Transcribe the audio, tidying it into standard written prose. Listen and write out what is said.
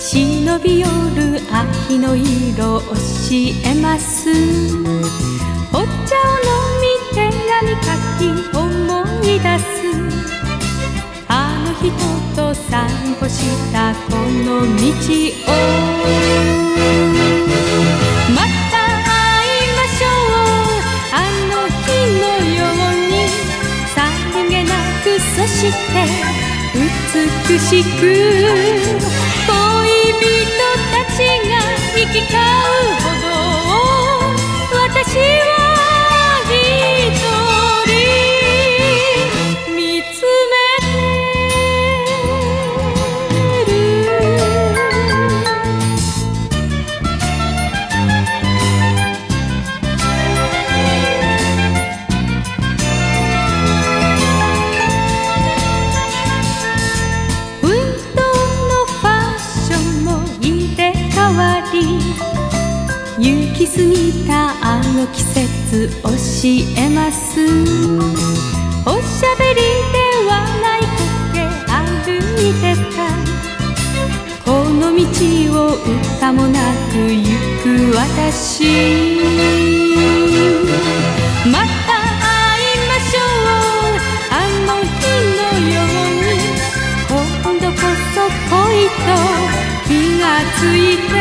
忍び寄る秋の色教えます。お茶を飲み手紙書き思い出す。あの人と散歩したこの道をまた会いましょう。あの日のようにさりげなく、そして美しく恋人たちが行き交うほど私は一人見つめてる。運動のファッションも入れ替わり、行き過ぎたあの季節教えます。おしゃべりではないくて歩いてた。この道を歌もなく行く私。また会いましょう。あの日のように今度こそ恋と気がついて